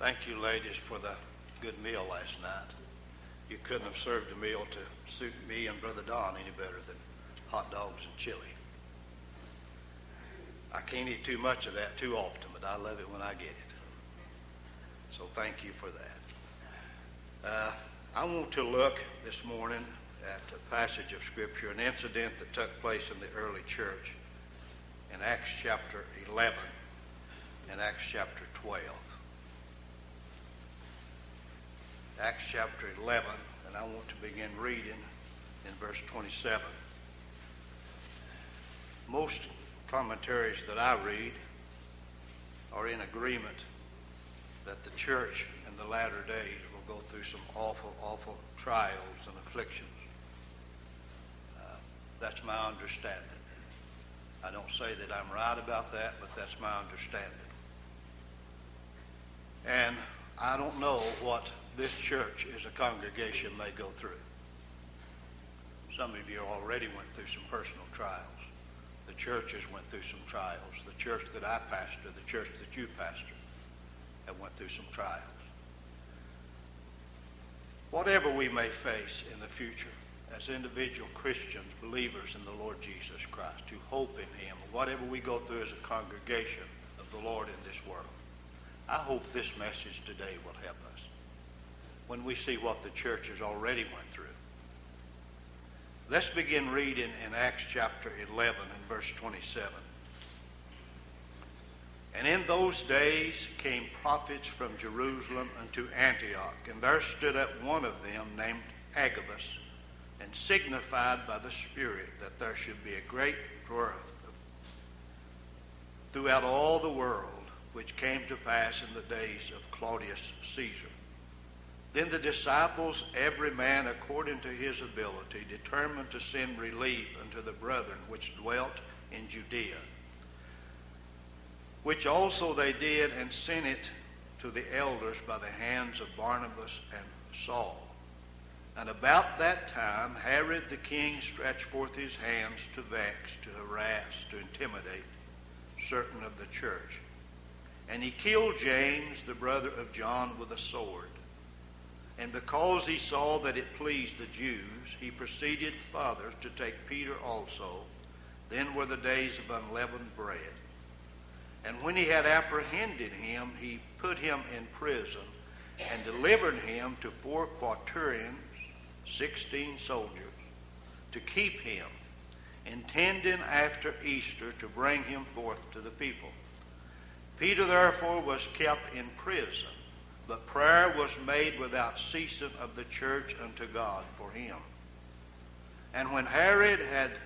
Thank you, ladies, for the good meal last night. You couldn't have served a meal to suit me and Brother Don any better than hot dogs and chili. I can't eat too much of that too often, but I love it when I get it. So thank you for that. I want to look this morning at a passage of Scripture, an incident that took place in the early church in Acts chapter 11 and Acts chapter 12. Acts chapter 11, and I want to begin reading in verse 27. Most commentaries that I read are in agreement that the church in the latter days will go through some awful trials and afflictions. That's my understanding. I don't say that I'm right about that, but that's my understanding. And I don't know what this church as a congregation may go through. Some of you already went through some personal trials. The churches went through some trials. The church that I pastor, the church that you pastor, have went through some trials. Whatever we may face in the future as individual Christians, believers in the Lord Jesus Christ, who hope in him, whatever we go through as a congregation of the Lord in this world, I hope this message today will help us when we see what the church has already went through. Let's begin reading in Acts chapter 11 and verse 27. And in those days came prophets from Jerusalem unto Antioch, and there stood up one of them named Agabus, and signified by the Spirit that there should be a great drought throughout all the world, which came to pass in the days of Claudius Caesar. Then the disciples, every man according to his ability, determined to send relief unto the brethren which dwelt in Judea, which also they did, and sent it to the elders by the hands of Barnabas and Saul. And about that time Herod the king stretched forth his hands to vex, to harass, to intimidate certain of the church. And he killed James, the brother of John, with a sword. And because he saw that it pleased the Jews, he proceeded farther to take Peter also. Then were the days of unleavened bread. And when he had apprehended him, he put him in prison, and delivered him to 4 quaternions, 16 soldiers, to keep him, intending after Easter to bring him forth to the people. Peter therefore was kept in prison, but prayer was made without ceasing of the church unto God for him. And when Herod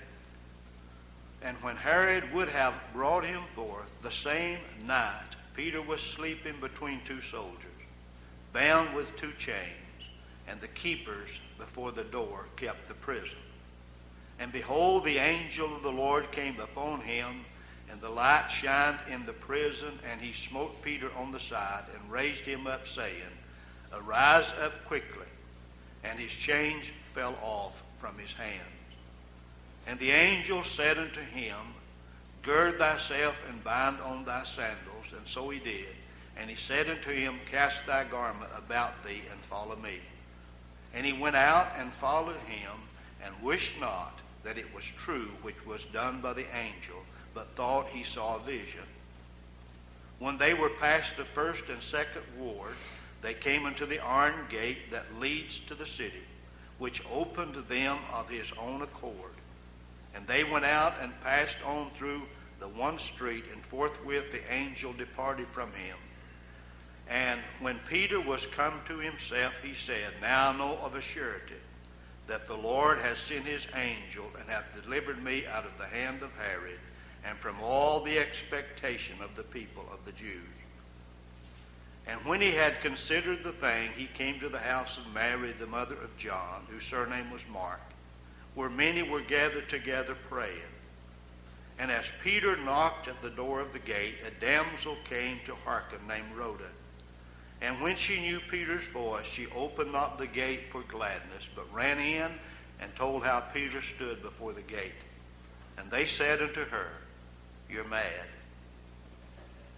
would have brought him forth, the same night Peter was sleeping between 2 soldiers, bound with 2 chains, and the keepers before the door kept the prison. And behold, the angel of the Lord came upon him, and the light shined in the prison, and he smote Peter on the side, and raised him up, saying, Arise up quickly. And his chains fell off from his hands. And the angel said unto him, Gird thyself, and bind on thy sandals. And so he did. And he said unto him, Cast thy garment about thee, and follow me. And he went out and followed him, and wished not that it was true which was done by the angel, but thought he saw a vision. When they were past the first and second ward, they came unto the iron gate that leads to the city, which opened to them of his own accord. And they went out and passed on through the one street, and forthwith the angel departed from him. And when Peter was come to himself, he said, Now I know of a surety that the Lord has sent his angel, and hath delivered me out of the hand of Herod, and from all the expectation of the people of the Jews. And when he had considered the thing, he came to the house of Mary, the mother of John, whose surname was Mark, where many were gathered together praying. And as Peter knocked at the door of the gate, a damsel came to hearken, named Rhoda. And when she knew Peter's voice, she opened not the gate for gladness, but ran in and told how Peter stood before the gate. And they said unto her, You're mad.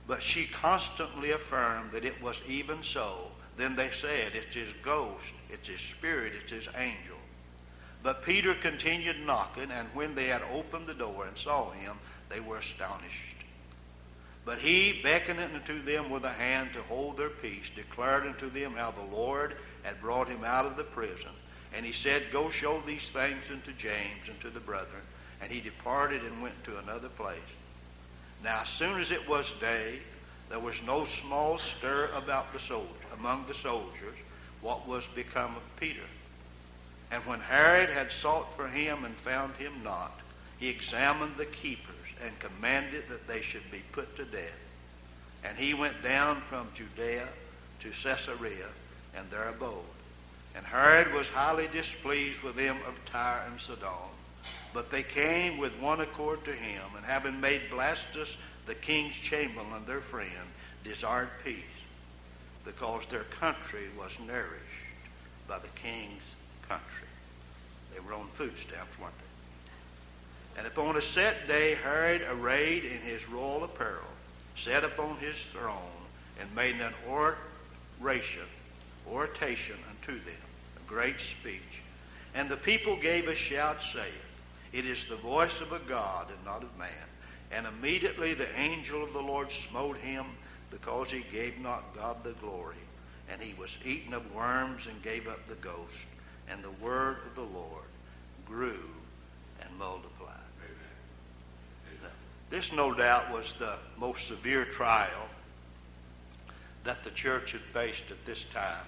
But she constantly affirmed that it was even so. Then they said, it's his ghost, it's his spirit, it's his angel. But Peter continued knocking, and when they had opened the door and saw him, they were astonished. But he, beckoning unto them with a hand to hold their peace, declared unto them how the Lord had brought him out of the prison. And he said, Go show these things unto James and to the brethren. And he departed and went to another place. Now as soon as it was day, there was no small stir among the soldiers, what was become of Peter. And when Herod had sought for him and found him not, he examined the keepers and commanded that they should be put to death. And he went down from Judea to Caesarea, and there abode. And Herod was highly displeased with them of Tyre and Sidon. But they came with one accord to him, and having made Blastus the king's chamberlain their friend, desired peace, because their country was nourished by the king's country. They were on food stamps, weren't they? And upon a set day, Herod, arrayed in his royal apparel, sat upon his throne, and made an oration unto them, a great speech. And the people gave a shout, saying, It is the voice of a God, and not of man. And immediately the angel of the Lord smote him, because he gave not God the glory. And he was eaten of worms, and gave up the ghost. And the word of the Lord grew and multiplied. Amen. This, no doubt, was the most severe trial that the church had faced at this time.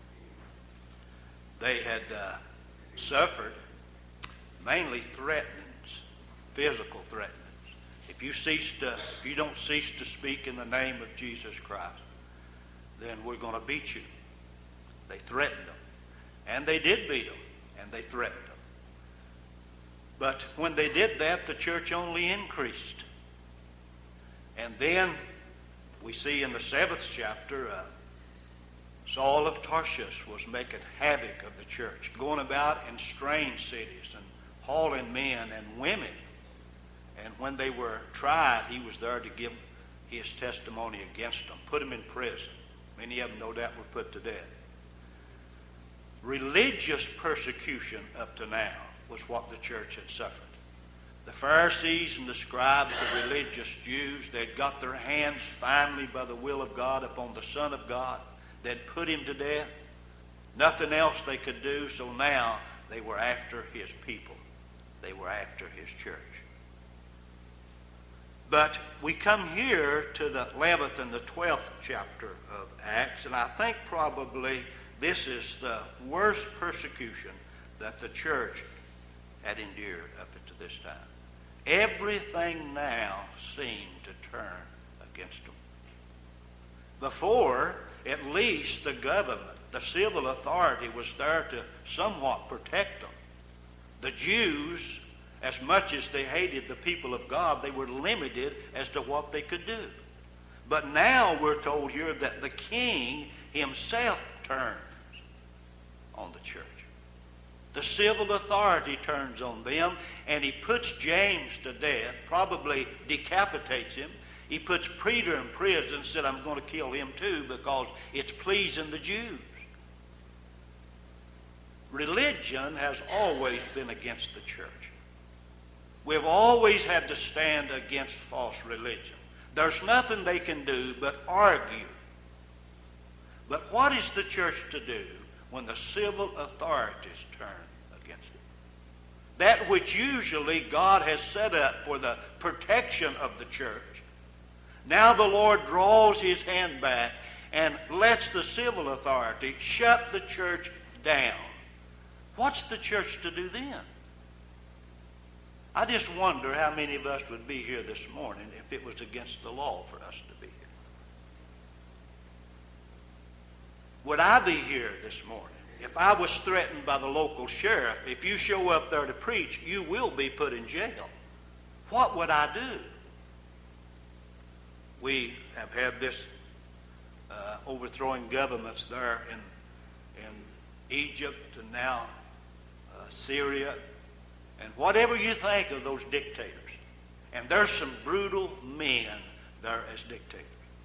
They had suffered mainly threatenings, physical threatenings. If you don't cease to speak in the name of Jesus Christ, then we're going to beat you. They threatened them. And they did beat them, and they threatened them. But when they did that, the church only increased. And then we see in the 7th chapter, Saul of Tarsus was making havoc of the church, going about in strange cities and hauling men and women. And when they were tried, he was there to give his testimony against them, put them in prison. Many of them, no doubt, were put to death. Religious persecution up to now was what the church had suffered. The Pharisees and the scribes, the religious Jews, they'd got their hands finally by the will of God upon the Son of God. They'd put him to death. Nothing else they could do, so now they were after his people. They were after his church. But we come here to the 11th and the 12th chapter of Acts, and I think probably this is the worst persecution that the church had endured up to this time. Everything now seemed to turn against them. Before, at least the government, the civil authority was there to somewhat protect them. The Jews, as much as they hated the people of God, they were limited as to what they could do. But now we're told here that the king himself turns on the church. The civil authority turns on them, and he puts James to death, probably decapitates him. He puts Peter in prison and said, I'm going to kill him too because it's pleasing the Jews. Religion has always been against the church. We've always had to stand against false religion. There's nothing they can do but argue. But what is the church to do when the civil authorities turn against it? That which usually God has set up for the protection of the church, now the Lord draws his hand back and lets the civil authority shut the church down. What's the church to do then? I just wonder how many of us would be here this morning if it was against the law for us to be here. Would I be here this morning if I was threatened by the local sheriff? If you show up there to preach, you will be put in jail. What would I do? We have had this overthrowing governments there in Egypt and now Syria. And whatever you think of those dictators, and there's some brutal men there as dictators.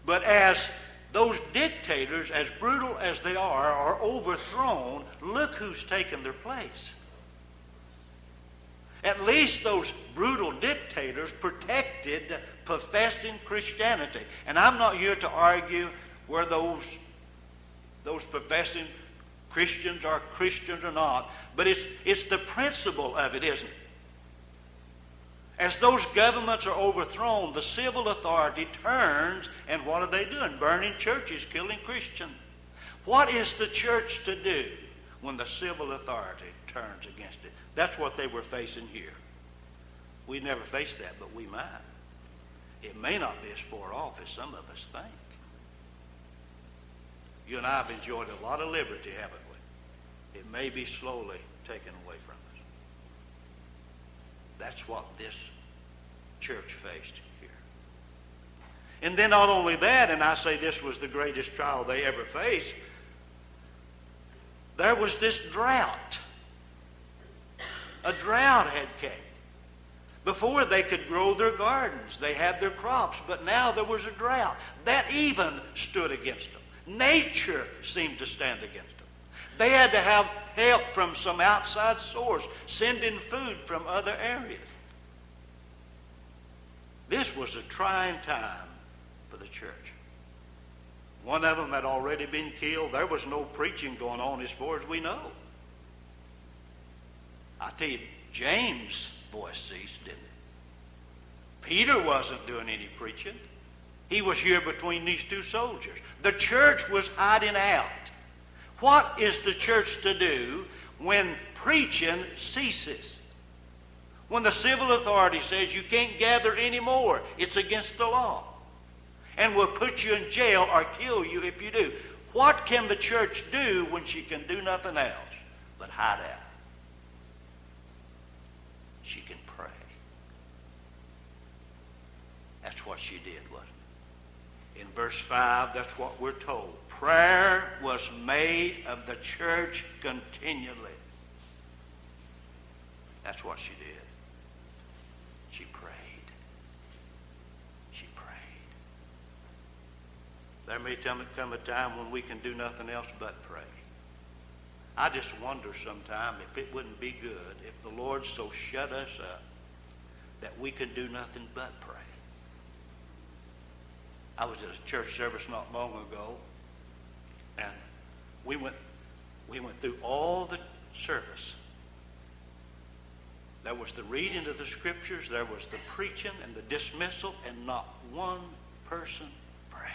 But as those dictators, as brutal as they are overthrown, look who's taken their place. At least those brutal dictators protected professing Christianity. And I'm not here to argue where those professing Christians are Christians or not, but it's the principle of it, isn't it? As those governments are overthrown, the civil authority turns, and what are they doing? Burning churches, killing Christians. What is the church to do when the civil authority turns against it? That's what they were facing here. We never faced that, but we might. It may not be as far off as some of us think. You and I have enjoyed a lot of liberty, haven't we? It may be slowly taken away from us. That's what this church faced here. And then not only that, and I say this was the greatest trial they ever faced, there was this drought. A drought had came. Before they could grow their gardens, they had their crops, but now there was a drought. That even stood against them. Nature seemed to stand against them. They had to have help from some outside source, sending food from other areas. This was a trying time for the church. One of them had already been killed. There was no preaching going on as far as we know. I tell you, James' voice ceased, didn't it? Peter wasn't doing any preaching. He was here between these two soldiers. The church was hiding out. What is the church to do when preaching ceases? When the civil authority says you can't gather anymore, it's against the law, and will put you in jail or kill you if you do. What can the church do when she can do nothing else but hide out? She can pray. That's what she did, wasn't it? In verse 5, that's what we're told. Prayer was made of the church continually. That's what she did. She prayed. She prayed. There may come a time when we can do nothing else but pray. I just wonder sometime if it wouldn't be good if the Lord so shut us up that we could do nothing but pray. I was at a church service not long ago, and we went through all the service. There was the reading of the scriptures, there was the preaching and the dismissal, and not one person prayed.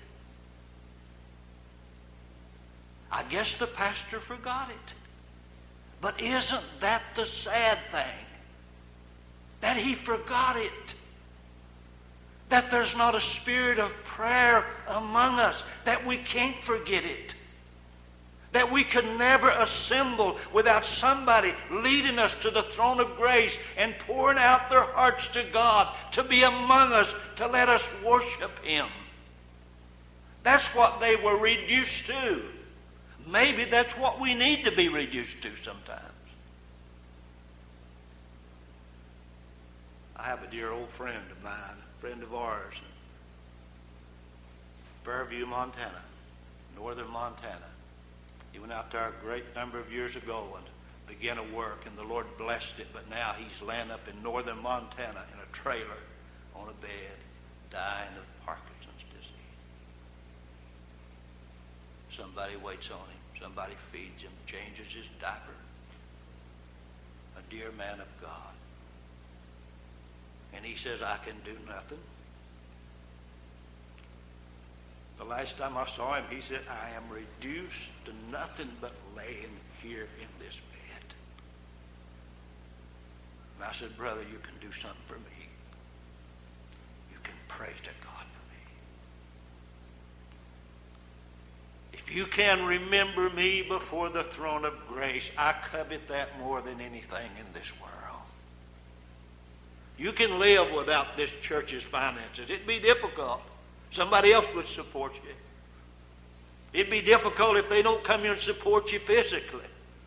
I guess the pastor forgot it. But isn't that the sad thing? That he forgot it. That there's not a spirit of prayer among us. That we can't forget it. That we could never assemble without somebody leading us to the throne of grace and pouring out their hearts to God to be among us, to let us worship Him. That's what they were reduced to. Maybe that's what we need to be reduced to sometimes. I have a dear old friend of mine, a friend of ours, in Fairview, Montana, northern Montana. He went out there a great number of years ago and began a work, and the Lord blessed it, but now he's laying up in northern Montana in a trailer on a bed, dying of Parkinson's disease. Somebody waits on him. Somebody feeds him, changes his diaper. A dear man of God. And he says, I can do nothing. The last time I saw him, he said, I am reduced to nothing but laying here in this bed. And I said, brother, you can do something for me. You can pray to God for me. If you can remember me before the throne of grace, I covet that more than anything in this world. You can live without this church's finances. It'd be difficult. Somebody else would support you. It'd be difficult if they don't come here and support you physically.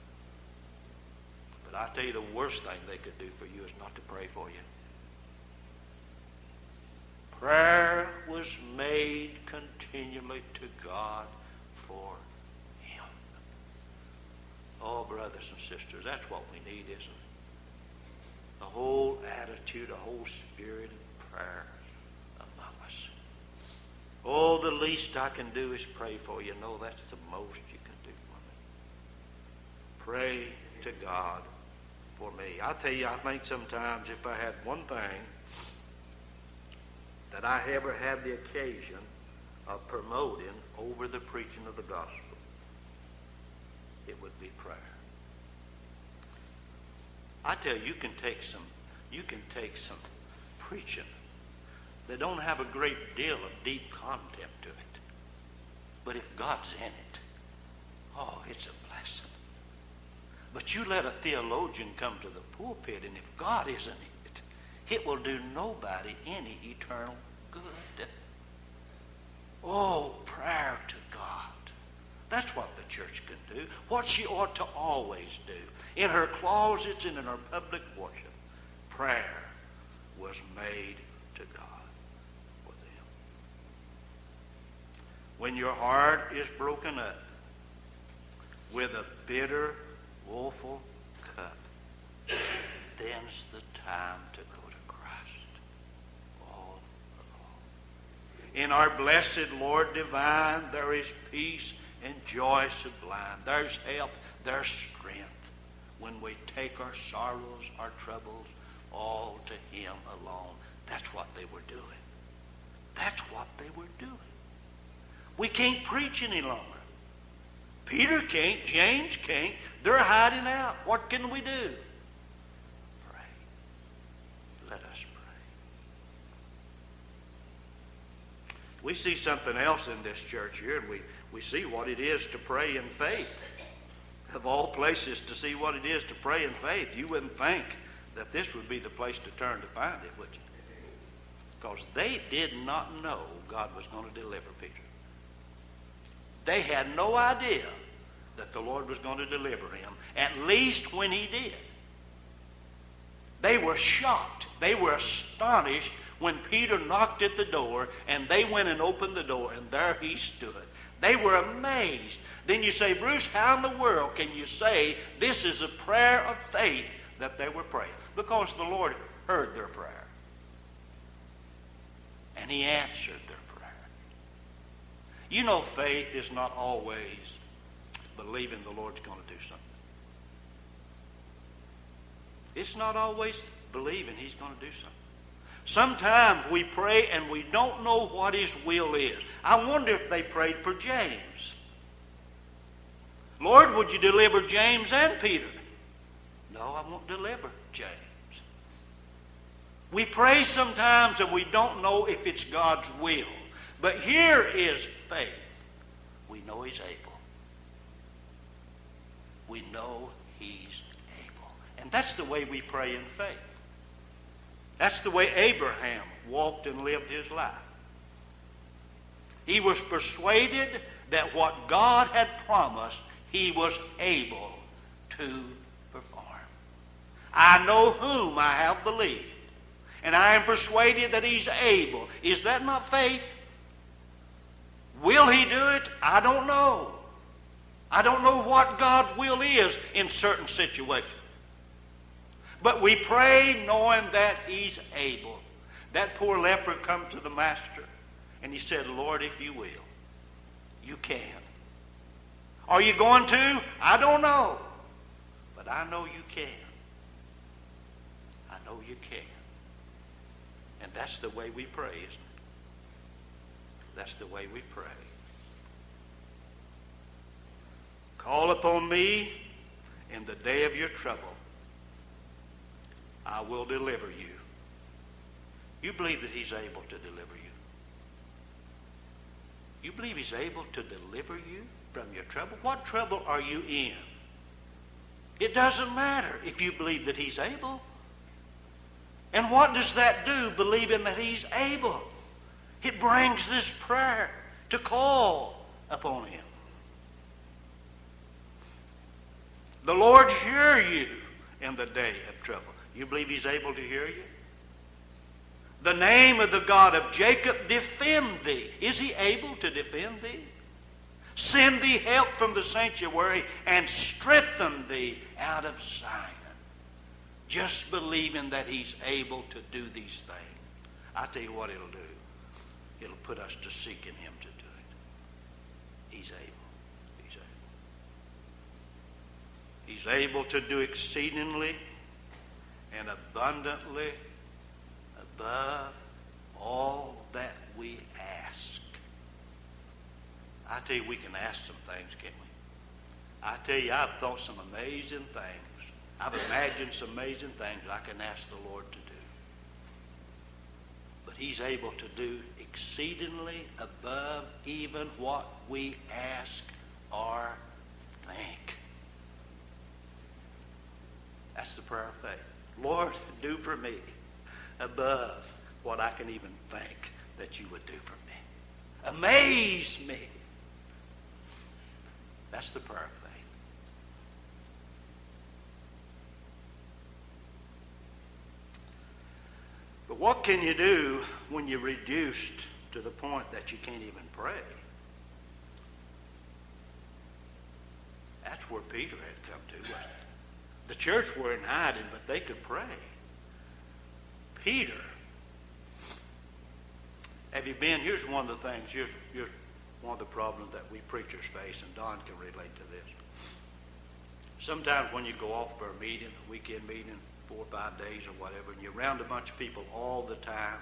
But I tell you, the worst thing they could do for you is not to pray for you. Prayer was made continually to God for him. Oh, brothers and sisters, that's what we need, isn't it? The whole attitude, the whole spirit of prayer among us. Oh, the least I can do is pray for you. No, that's the most you can do for me. Pray to God for me. I tell you, I think sometimes if I had one thing that I ever had the occasion of promoting over the preaching of the gospel, it would be prayer. I tell you, you can take some preaching that don't have a great deal of deep content to it. But if God's in it, oh, it's a blessing. But you let a theologian come to the pulpit, and if God isn't in it, it will do nobody any eternal good. Oh, prayer to God. That's what the church can do. What she ought to always do. In her closets and in her public worship, prayer was made to God for them. When your heart is broken up with a bitter, woeful cup, then's the time to go to Christ all alone. In our blessed Lord divine, there is peace and joy sublime. There's help, there's strength when we take our sorrows, our troubles, all to him alone. That's what they were doing. That's what they were doing. We can't preach any longer. Peter can't, James can't. They're hiding out. What can we do? Pray. Let us pray. We see something else in this church here, and we see what it is to pray in faith. Of all places to see what it is to pray in faith, you wouldn't think that this would be the place to turn to find it, would you? Because they did not know God was going to deliver Peter. They had no idea that the Lord was going to deliver him, at least when he did. They were shocked. They were astonished when Peter knocked at the door, and they went and opened the door, and there he stood. They were amazed. Then you say, Bruce, how in the world can you say this is a prayer of faith that they were praying? Because the Lord heard their prayer. And he answered their prayer. You know, faith is not always believing the Lord's going to do something. It's not always believing he's going to do something. Sometimes we pray and we don't know what his will is. I wonder if they prayed for James. Lord, would you deliver James and Peter? No, I won't deliver James. We pray sometimes and we don't know if it's God's will. But here is faith. We know he's able. We know he's able. And that's the way we pray in faith. That's the way Abraham walked and lived his life. He was persuaded that what God had promised, he was able to perform. I know whom I have believed, and I am persuaded that he's able. Is that not faith? Will he do it? I don't know. I don't know what God's will is in certain situations. But we pray knowing that he's able. That poor leper come to the master and he said, Lord, if you will, you can. Are you going to? I don't know. But I know you can. I know you can. And that's the way we pray, isn't it? That's the way we pray. Call upon me in the day of your trouble. I will deliver you. You believe that he's able to deliver you? You believe he's able to deliver you from your trouble? What trouble are you in? It doesn't matter if you believe that he's able. And what does that do, believing that he's able? It brings this prayer to call upon him. The Lord hear you in the day of trouble. You believe he's able to hear you? The name of the God of Jacob defend thee. Is he able to defend thee? Send thee help from the sanctuary and strengthen thee out of Zion. Just believing that he's able to do these things. I tell you what it'll do. It'll put us to seeking him to do it. He's able. He's able. He's able to do exceedingly and abundantly above all that we ask. I tell you, we can ask some things, can't we? I tell you, I've thought some amazing things. I've imagined some amazing things I can ask the Lord to do. But he's able to do exceedingly above even what we ask or think. That's the prayer of faith. Lord, do for me above what I can even think that you would do for me. Amaze me. That's the prayer of faith. But what can you do when you're reduced to the point that you can't even pray? That's where Peter had come to. The church were in hiding, but they could pray. Peter, have you been? Here's one of the things. Here's one of the problems that we preachers face, and Don can relate to this. Sometimes when you go off for a meeting, a weekend meeting, 4 or 5 days or whatever, and you're around a bunch of people all the time,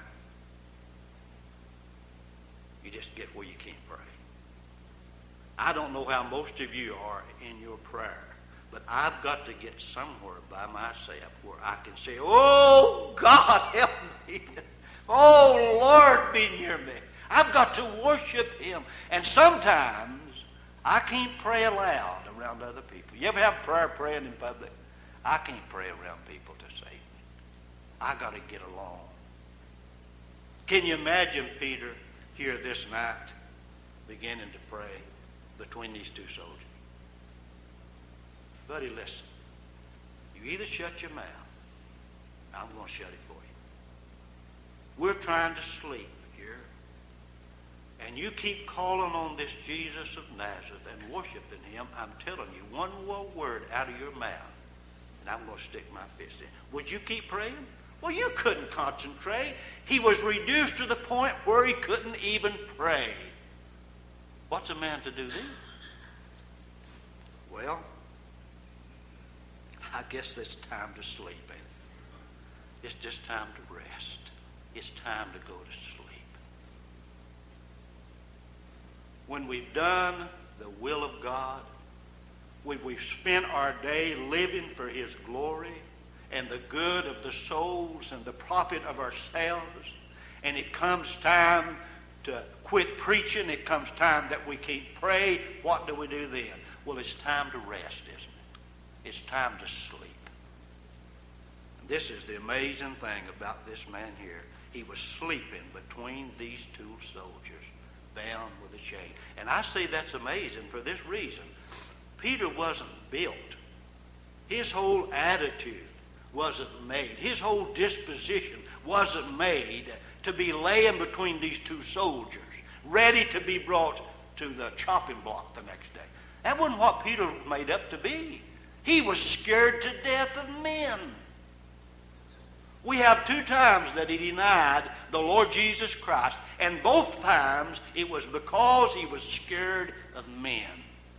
you just get where you can't pray. I don't know how most of you are in your prayer, but I've got to get somewhere by myself where I can say, oh, God, help me. Oh, Lord, be near me. I've got to worship him. And sometimes I can't pray aloud around other people. You ever have prayer praying in public? I can't pray around people to save me. I got to get along. Can you imagine Peter here this night beginning to pray between these two soldiers? Buddy, listen. You either shut your mouth, I'm going to shut it for you. We're trying to sleep here. And you keep calling on this Jesus of Nazareth and worshiping him. I'm telling you, one more word out of your mouth, and I'm going to stick my fist in. Would you keep praying? Well, you couldn't concentrate. He was reduced to the point where he couldn't even pray. What's a man to do then? Well, I guess it's time to sleep. It's just time to rest. It's time to go to sleep. When we've done the will of God, when we've spent our day living for his glory and the good of the souls and the profit of ourselves, and it comes time to quit preaching, it comes time that we can't pray, what do we do then? Well, it's time to rest, isn't it? It's time to sleep. And this is the amazing thing about this man here. He was sleeping between these two soldiers, bound with a chain. And I say that's amazing for this reason. Peter wasn't built. His whole attitude wasn't made. His whole disposition wasn't made to be laying between these two soldiers, ready to be brought to the chopping block the next day. That wasn't what Peter was made up to be. He was scared to death of men. We have 2 times that he denied the Lord Jesus Christ, and both times it was because he was scared of men.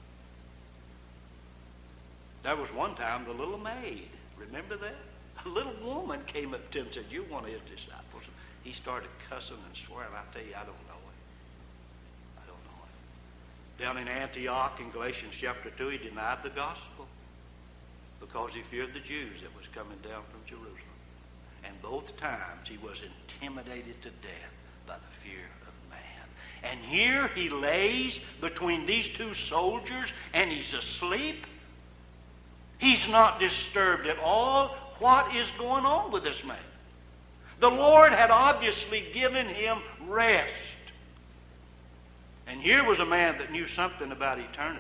There was one time the little maid, remember that? A little woman came up to him and said, "You're one of his disciples." He started cussing and swearing. I tell you, I don't know it. I don't know it. Down in Antioch in Galatians chapter 2, he denied the gospel because he feared the Jews that was coming down from Jerusalem. And both times he was intimidated to death by the fear of man. And here he lays between these two soldiers and he's asleep. He's not disturbed at all. What is going on with this man? The Lord had obviously given him rest. And here was a man that knew something about eternity.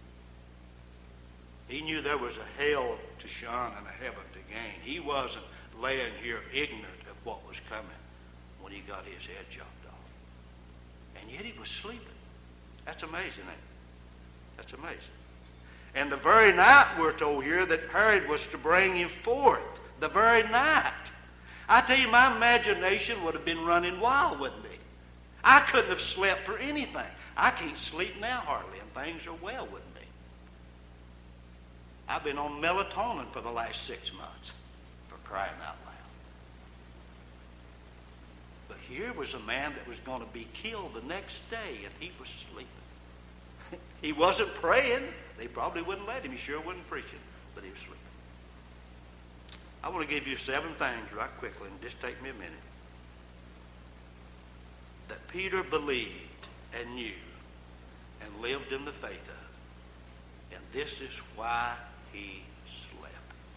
He knew there was a hell to shun and a heaven to gain. He wasn't laying here ignorant of what was coming when he got his head chopped off. And yet he was sleeping. That's amazing, ain't it? That's amazing. And the very night we're told here that Herod was to bring him forth. The very night. I tell you, my imagination would have been running wild with me. I couldn't have slept for anything. I can't sleep now hardly, and things are well with me. I've been on melatonin for the last 6 months, for crying out loud. But here was a man that was going to be killed the next day, and he was sleeping. He wasn't praying. They probably wouldn't let him. He sure wasn't preaching, but he was sleeping. I want to give you 7 things right quickly, and just take me a minute, that Peter believed and knew and lived in the faith of. And this is why he slept.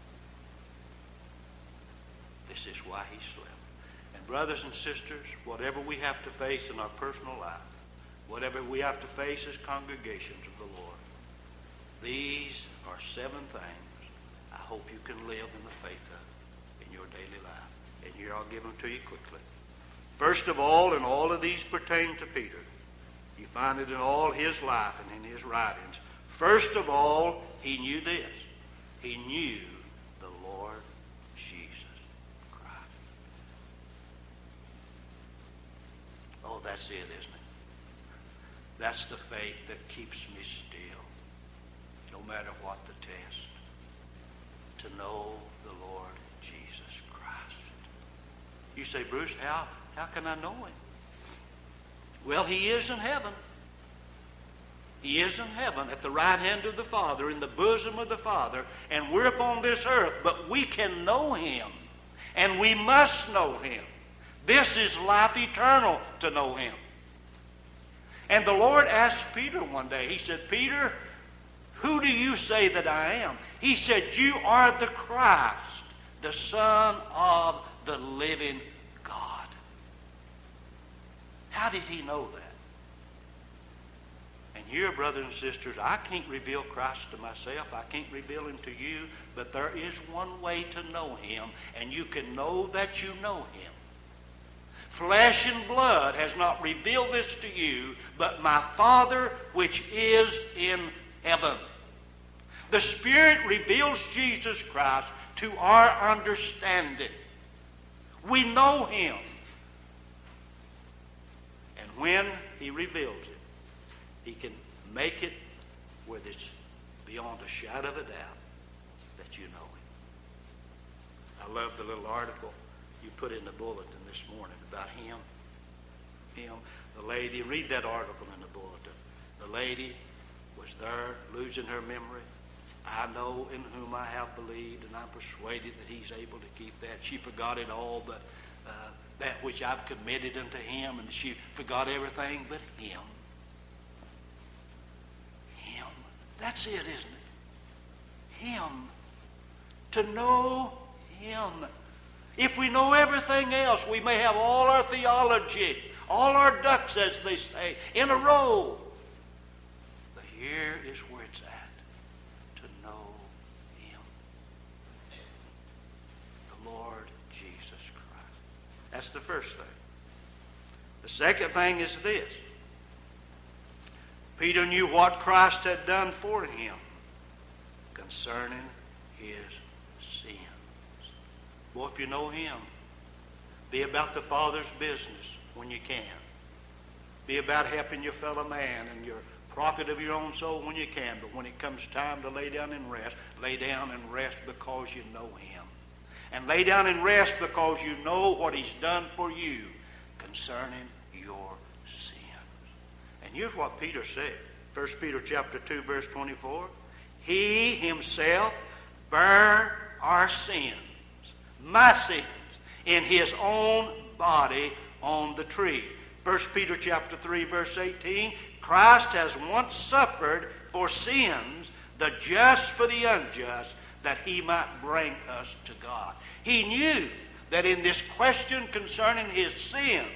This is why he slept. And brothers and sisters, whatever we have to face in our personal life, whatever we have to face as congregations of the Lord, these are 7 things I hope you can live in the faith of in your daily life. And here I'll give them to you quickly. First of all, and all of these pertain to Peter. You find it in all his life and in his writings. First of all, he knew this. He knew the Lord Jesus Christ. Oh, that's it, isn't it? That's the faith that keeps me still, no matter what the test. To know the Lord Jesus Christ. You say, Bruce, how can I know him? Well, he is in heaven. He is in heaven at the right hand of the Father, in the bosom of the Father, and we're upon this earth, but we can know him, and we must know him. This is life eternal, to know him. And the Lord asked Peter one day, he said, Peter, who do you say that I am? He said, you are the Christ, the Son of the living God. How did he know that? And here, brothers and sisters, I can't reveal Christ to myself. I can't reveal him to you. But there is one way to know him, and you can know that you know him. Flesh and blood has not revealed this to you, but my Father which is in heaven. The Spirit reveals Jesus Christ to our understanding. We know him. And when he reveals it, he can make it where it's beyond a shadow of a doubt that you know him. I love the little article you put in the bulletin this morning about him. The lady, read that article in the bulletin. The lady was there losing her memory. I know in whom I have believed, and I'm persuaded that he's able to keep that. She forgot it all, but that which I've committed unto him, and she forgot everything but him. Him. That's it, isn't it? Him. To know him. If we know everything else, we may have all our theology, all our ducks, as they say, in a row. But here is where it's at, to know him. The Lord Jesus Christ. That's the first thing. The second thing is this. Peter knew what Christ had done for him concerning his sins. Well, if you know him, be about the Father's business when you can. Be about helping your fellow man and your profit of your own soul when you can. But when it comes time to lay down and rest, lay down and rest because you know him. And lay down and rest because you know what he's done for you concerning your sins. And here's what Peter said. 1 Peter chapter 2, verse 24. He himself bare our sins, my sins, in his own body on the tree. 1 Peter chapter 3, verse 18. Christ has once suffered for sins, the just for the unjust, that he might bring us to God. He knew that in this question concerning his sins,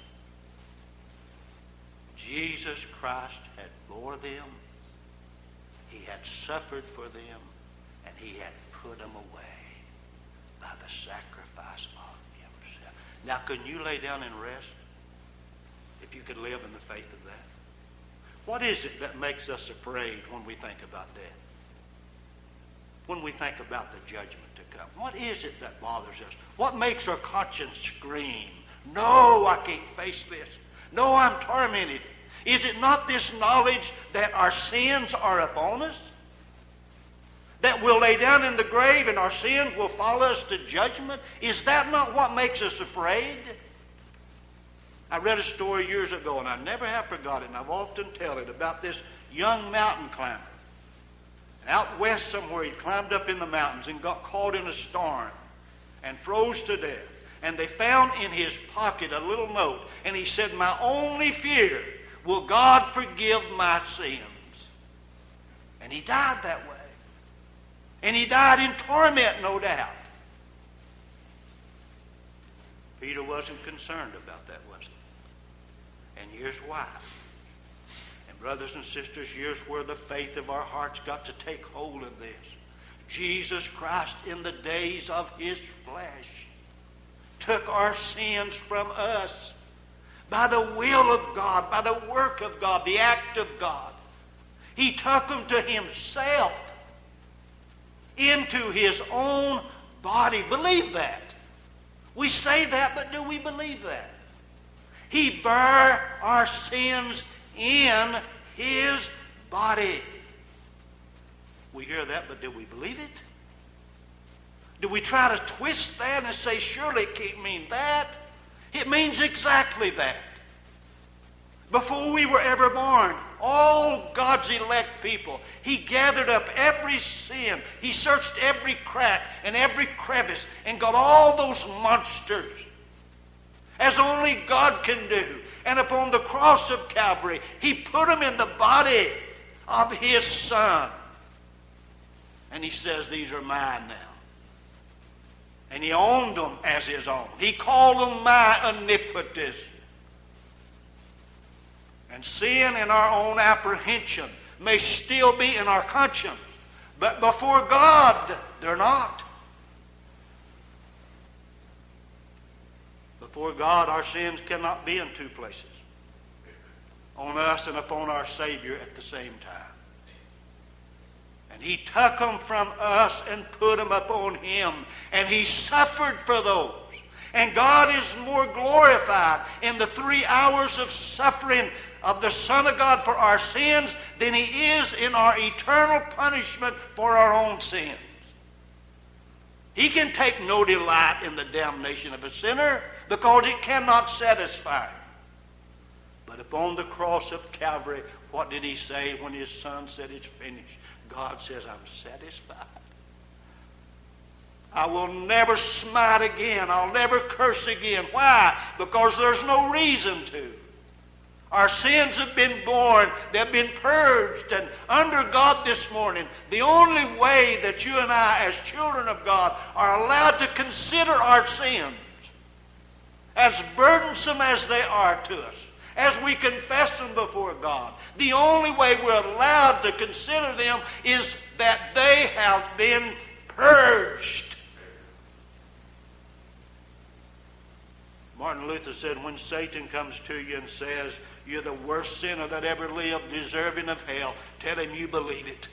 Jesus Christ had bore them, he had suffered for them, and he had put them away. by the sacrifice of himself. Now, can you lay down and rest if you could live in the faith of that? What is it that makes us afraid when we think about death? When we think about the judgment to come? What is it that bothers us? What makes our conscience scream, no, I can't face this. No, I'm tormented. Is it not this knowledge that our sins are upon us? That we'll lay down in the grave and our sins will follow us to judgment? Is that not what makes us afraid? I read a story years ago, and I never have forgotten it, and I've often tell it, about this young mountain climber. Out west somewhere, he climbed up in the mountains and got caught in a storm and froze to death. And they found in his pocket a little note, and he said, my only fear, will God forgive my sins? And he died that way. And he died in torment, no doubt. Peter wasn't concerned about that, was he? And here's why. And brothers and sisters, here's where the faith of our hearts got to take hold of this. Jesus Christ, in the days of his flesh, took our sins from us by the will of God, by the work of God, the act of God. He took them to himself, into his own body. Believe that. We say that, but do we believe that? He bare our sins in his body. We hear that, but do we believe it? Do we try to twist that and say, surely it can't mean that? It means exactly that. Before we were ever born, all God's elect people, he gathered up every sin. He searched every crack and every crevice and got all those monsters, as only God can do. And upon the cross of Calvary, he put them in the body of his Son. And he says, these are mine now. And he owned them as his own. He called them my iniquities. And sin in our own apprehension may still be in our conscience, but before God, they're not. Before God, our sins cannot be in two places, on us and upon our Savior at the same time. And he took them from us and put them upon him, and he suffered for those. And God is more glorified in the 3 hours of suffering of the Son of God for our sins than he is in our eternal punishment for our own sins. He can take no delight in the damnation of a sinner because it cannot satisfy him. But upon the cross of Calvary, what did he say when his Son said it's finished? God says, I'm satisfied. I will never smite again. I'll never curse again. Why? Because there's no reason to. Our sins have been borne. They've been purged. And under God this morning, the only way that you and I, as children of God, are allowed to consider our sins, as burdensome as they are to us, as we confess them before God, the only way we're allowed to consider them is that they have been purged. Martin Luther said, when Satan comes to you and says, you're the worst sinner that ever lived, deserving of hell, tell him you believe it.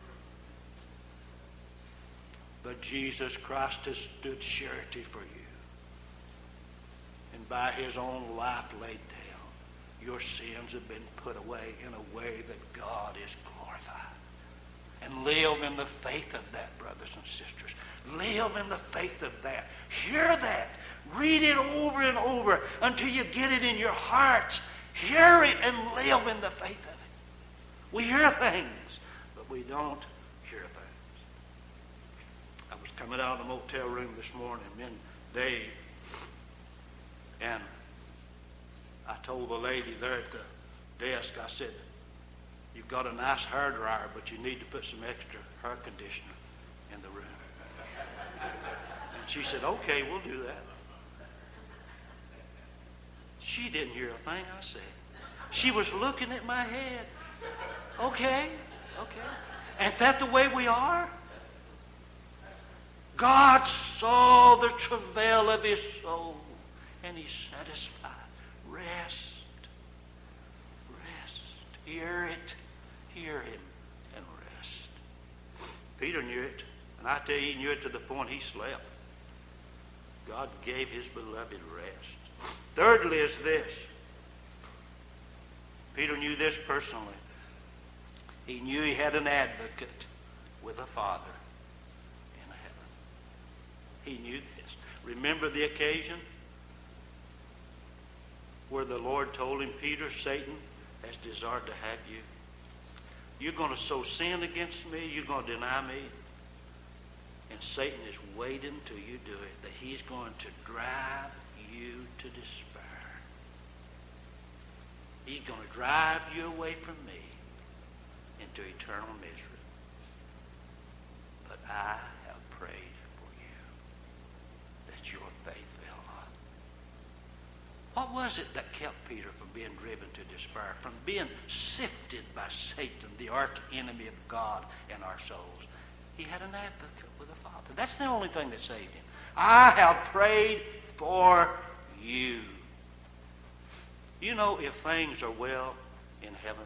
But Jesus Christ has stood surety for you. And by his own life laid down, your sins have been put away in a way that God is glorified. And live in the faith of that, brothers and sisters. Live in the faith of that. Hear that. Read it over and over until you get it in your hearts. Hear it and live in the faith of it. We hear things, but we don't hear things. I was coming out of the motel room this morning, me and Dave, and I told the lady there at the desk, I said, you've got a nice hair dryer, but you need to put some extra hair conditioner in the room. And she said, okay, we'll do that. She didn't hear a thing I said. She was looking at my head. Okay. Ain't that the way we are? God saw the travail of his soul, and he satisfied. Rest. Rest. Hear it. Hear him and rest. Peter knew it, and I tell you, he knew it to the point he slept. God gave his beloved rest. Thirdly is this. Peter knew this personally. He knew he had an advocate with a Father in heaven. He knew this. Remember the occasion where the Lord told him, Peter, Satan has desired to have you. You're going to sow sin against me. You're going to deny me. And Satan is waiting till you do it, that he's going to drive you to despair. He's going to drive you away from me into eternal misery. But I have prayed for you, that your faith fail not. What was it that kept Peter from being driven to despair, from being sifted by Satan, the arch enemy of God and our souls? He had an advocate with a Father. That's the only thing that saved him. I have prayed for you. You know, if things are well in heaven,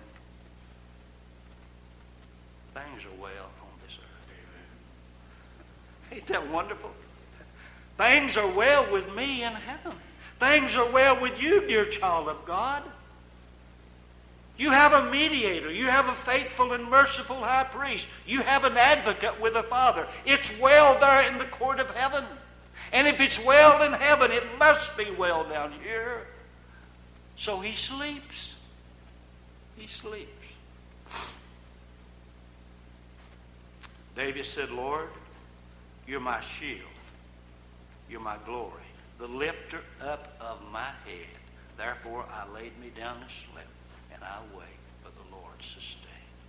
things are well on this earth. Ain't that wonderful? Things are well with me in heaven. Things are well with you, dear child of God. You have a mediator. You have a faithful and merciful high priest. You have an advocate with a Father. It's well there in the court of heaven. And if it's well in heaven, it must be well down here. So he sleeps. He sleeps. David said, Lord, you're my shield. You're my glory, the lifter up of my head. Therefore I laid me down and slept, and I wait for the Lord's sustain.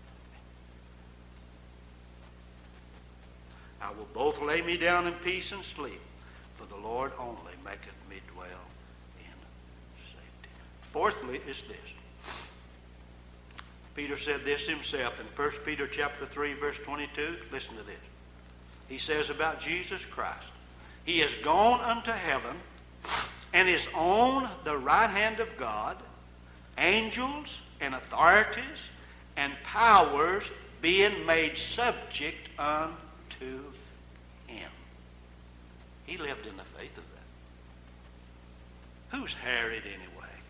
I will both lay me down in peace and sleep, for the Lord only maketh me dwell in safety. Fourthly is this. Peter said this himself in 1 Peter chapter 3, verse 22. Listen to this. He says about Jesus Christ, he is gone unto heaven and is on the right hand of God, angels and authorities and powers being made subject unto him. He lived in the faith of that. Who's Herod anyway?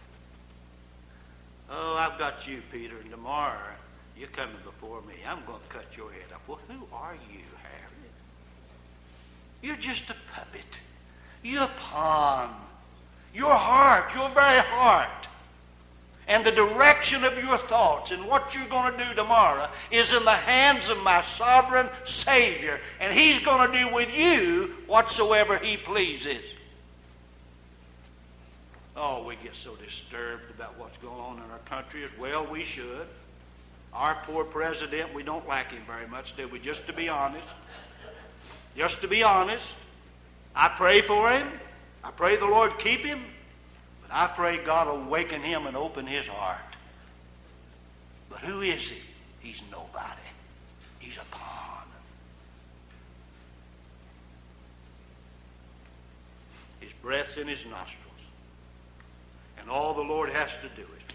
Oh, I've got you, Peter, and tomorrow you're coming before me. I'm going to cut your head off. Well, who are you, Herod? You're just a puppet. You're a pawn. Your heart, your very heart, and the direction of your thoughts and what you're going to do tomorrow is in the hands of my sovereign Savior. And he's going to do with you whatsoever he pleases. Oh, we get so disturbed about what's going on in our country. As well we should. Our poor president, we don't like him very much, do we? Just to be honest. Just to be honest. I pray for him. I pray the Lord keep him. But I pray God awaken him and open his heart. But who is he? He's nobody. He's a pawn. His breath's in his nostrils. And all the Lord has to do is,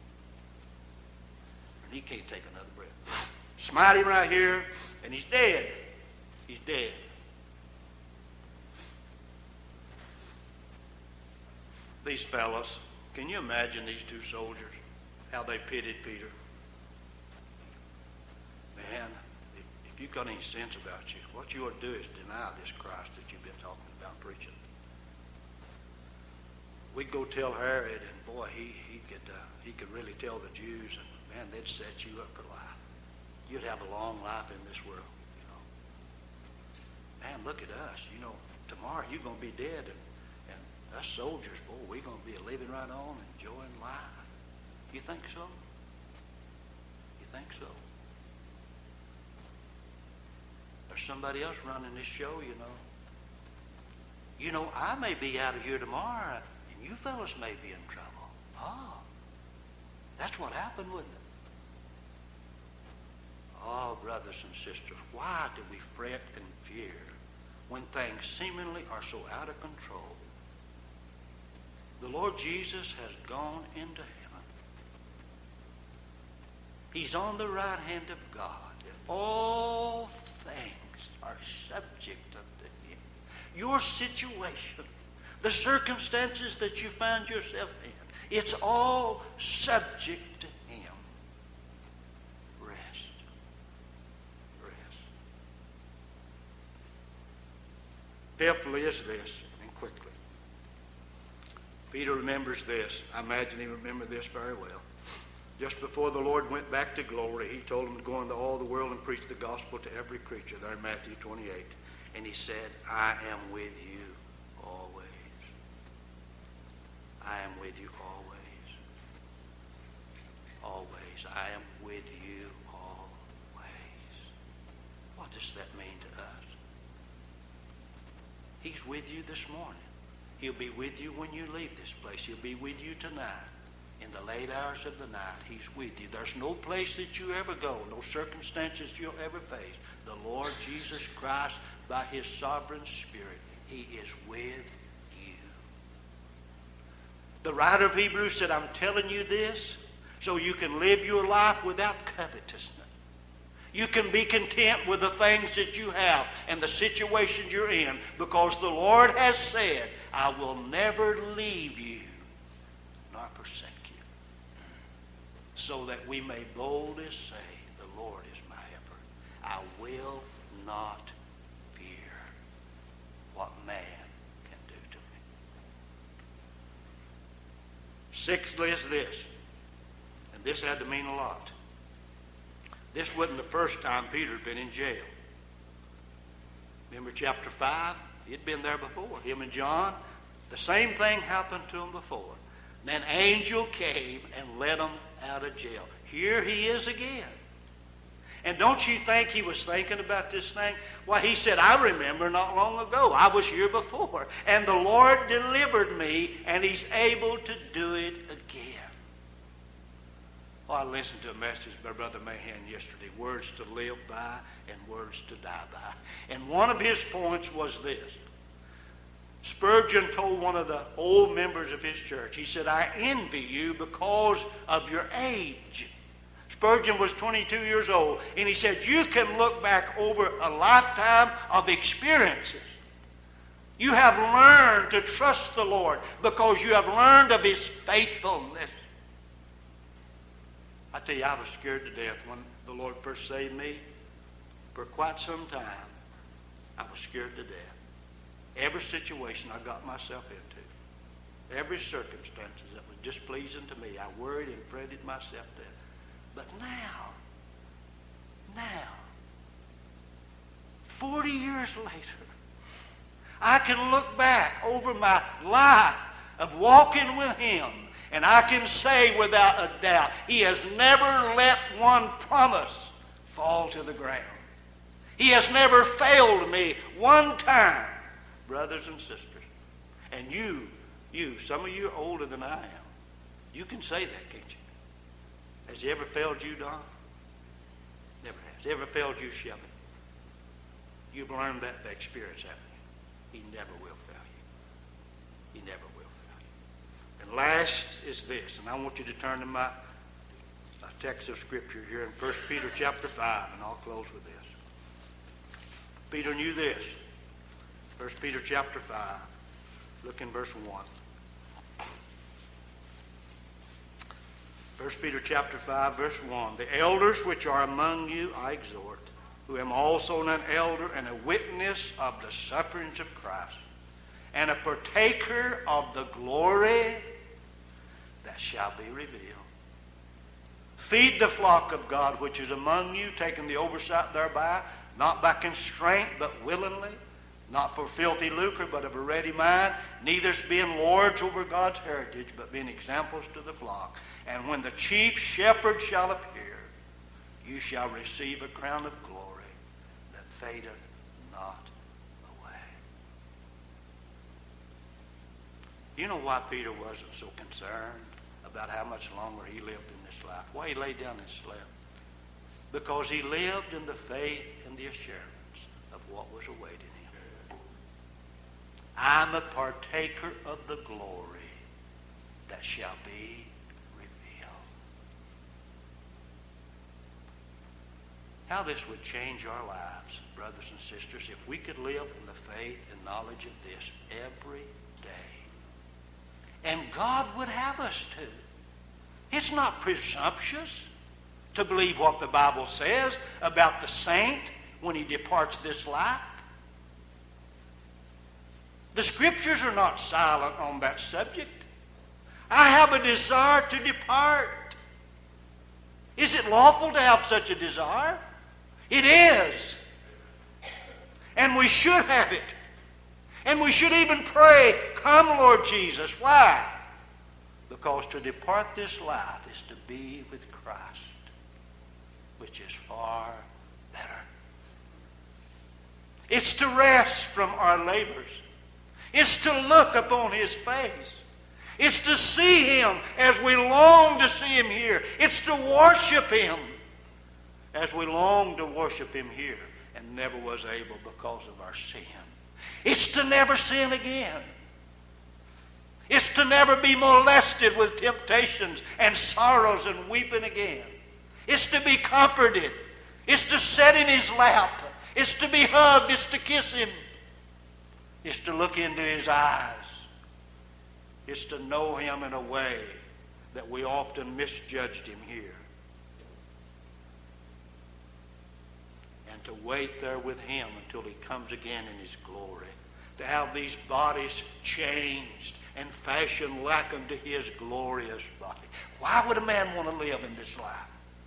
and he can't take another breath. Smite him right here, and he's dead. He's dead. These fellows, can you imagine these two soldiers, how they pitied Peter? Man, if you've got any sense about you, what you ought to do is deny this Christ that you've been talking about preaching. We'd go tell Herod, and boy, he could really tell the Jews, and man, they'd set you up for life. You'd have a long life in this world, you know. Man, look at us. You know, tomorrow you're going to be dead, and us soldiers, boy, we're going to be living right on, enjoying life. You think so? You think so? There's somebody else running this show, you know. You know, I may be out of here tomorrow, and you fellas may be in trouble. Oh, that's what happened, wouldn't it? Oh, brothers and sisters, why do we fret and fear when things seemingly are so out of control. The Lord Jesus has gone into heaven. He's on the right hand of God. If all things are subject unto him, your situation, the circumstances that you find yourself in, it's all subject to him. Rest. Rest. Fifthly is this, and quickly. Peter remembers this. I imagine he remembered this very well. Just before the Lord went back to glory, he told him to go into all the world and preach the gospel to every creature, there in Matthew 28. And he said, I am with you always. I am with you always. Always. I am with you always. What does that mean to us? He's with you this morning. He'll be with you when you leave this place. He'll be with you tonight. In the late hours of the night, he's with you. There's no place that you ever go, no circumstances you'll ever face. The Lord Jesus Christ, by his sovereign Spirit, he is with you. The writer of Hebrews said, I'm telling you this so you can live your life without covetousness. You can be content with the things that you have and the situations you're in, because the Lord has said, I will never leave you nor forsake you. So that we may boldly say, the Lord is my helper. I will not fear what man can do to me. Sixthly is this, and this had to mean a lot. This wasn't the first time Peter had been in jail. Remember chapter 5? He'd been there before. Him and John, the same thing happened to him before. Then an angel came and let him out of jail. Here he is again. And don't you think he was thinking about this thing? Why, he said, I remember not long ago. I was here before. And the Lord delivered me, and he's able to do it again. Oh, I listened to a message by Brother Mahan yesterday, words to live by and words to die by. And one of his points was this. Spurgeon told one of the old members of his church, he said, I envy you because of your age. Spurgeon was 22 years old, and he said, you can look back over a lifetime of experiences. You have learned to trust the Lord because you have learned of his faithfulness. I tell you, I was scared to death when the Lord first saved me. For quite some time, I was scared to death. Every situation I got myself into, every circumstance that was displeasing to me, I worried and fretted myself to death. But now, 40 years later, I can look back over my life of walking with him, and I can say without a doubt, he has never let one promise fall to the ground. He has never failed me one time, brothers and sisters. And you, some of you are older than I am. You can say that, can't you? Has he ever failed you, Don? Never has. Has he ever failed you, Shelby? You've learned that by experience, haven't you? He never will fail you. He never will fail you. And last is this, and I want you to turn to my text of Scripture here in 1 Peter chapter 5, and I'll close with this. Peter knew this. 1 Peter chapter 5, look in verse 1. 1 Peter chapter 5, verse 1. The elders which are among you I exhort, who am also an elder and a witness of the sufferings of Christ, and a partaker of the glory that shall be revealed. Feed the flock of God which is among you, taking the oversight thereby, not by constraint, but willingly, not for filthy lucre, but of a ready mind, neither being lords over God's heritage, but being examples to the flock. And when the chief shepherd shall appear, you shall receive a crown of glory that fadeth not away. You know why Peter wasn't so concerned about how much longer he lived in this life? Why he laid down and slept? Because he lived in the faith and the assurance of what was awaiting him. I'm a partaker of the glory that shall be revealed. How this would change our lives, brothers and sisters, if we could live in the faith and knowledge of this every day. And God would have us to. It's not presumptuous to believe what the Bible says about the saint when he departs this life. The Scriptures are not silent on that subject. I have a desire to depart. Is it lawful to have such a desire? It is. And we should have it. And we should even pray, come Lord Jesus. Why? Because to depart this life is to be with Christ, which is far better. It's to rest from our labors. It's to look upon His face. It's to see Him as we long to see Him here. It's to worship Him as we long to worship Him here and never was able because of our sin. It's to never sin again. It's to never be molested with temptations and sorrows and weeping again. It's to be comforted. It's to sit in His lap. It's to be hugged. It's to kiss Him. It's to look into His eyes. It's to know Him in a way that we often misjudged Him here. And to wait there with Him until He comes again in His glory. To have these bodies changed and fashioned like unto His glorious body. Why would a man want to live in this life?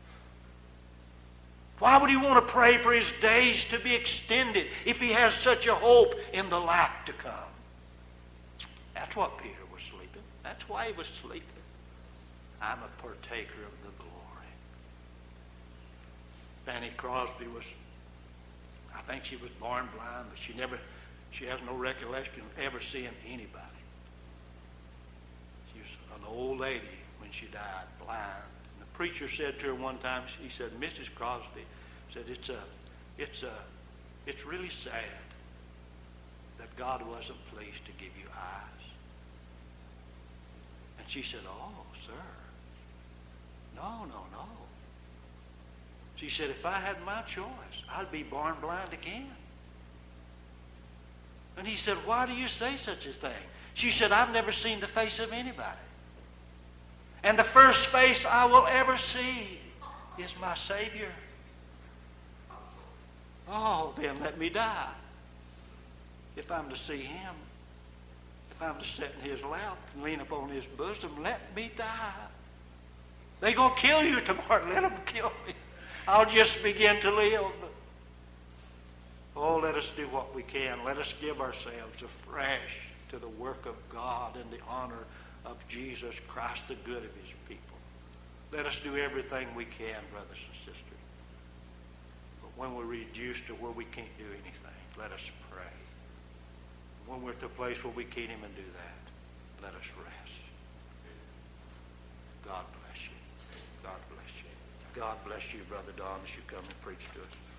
Why would he want to pray for his days to be extended if he has such a hope in the life to come? That's what Peter was sleeping. That's why he was sleeping. I'm a partaker of the glory. Fanny Crosby was, I think she was born blind, but she has no recollection of ever seeing anybody. She was an old lady when she died, blind. The preacher said to her one time, he said, Mrs. Crosby, said, it's really sad that God wasn't pleased to give you eyes. And she said, oh, sir, no. She said, if I had my choice, I'd be born blind again. And he said, why do you say such a thing? She said, I've never seen the face of anybody. And the first face I will ever see is my Savior. Oh, then let me die. If I'm to see Him, if I'm to sit in His lap and lean upon His bosom, let me die. They're going to kill you tomorrow. Let them kill me. I'll just begin to live. Oh, let us do what we can. Let us give ourselves afresh to the work of God and the honor of Jesus Christ, the good of His people. Let us do everything we can, brothers and sisters. But when we're reduced to where we can't do anything, let us pray. When we're at the place where we can't even do that, let us rest. God bless you. God bless you. God bless you, Brother Don, as you come and preach to us.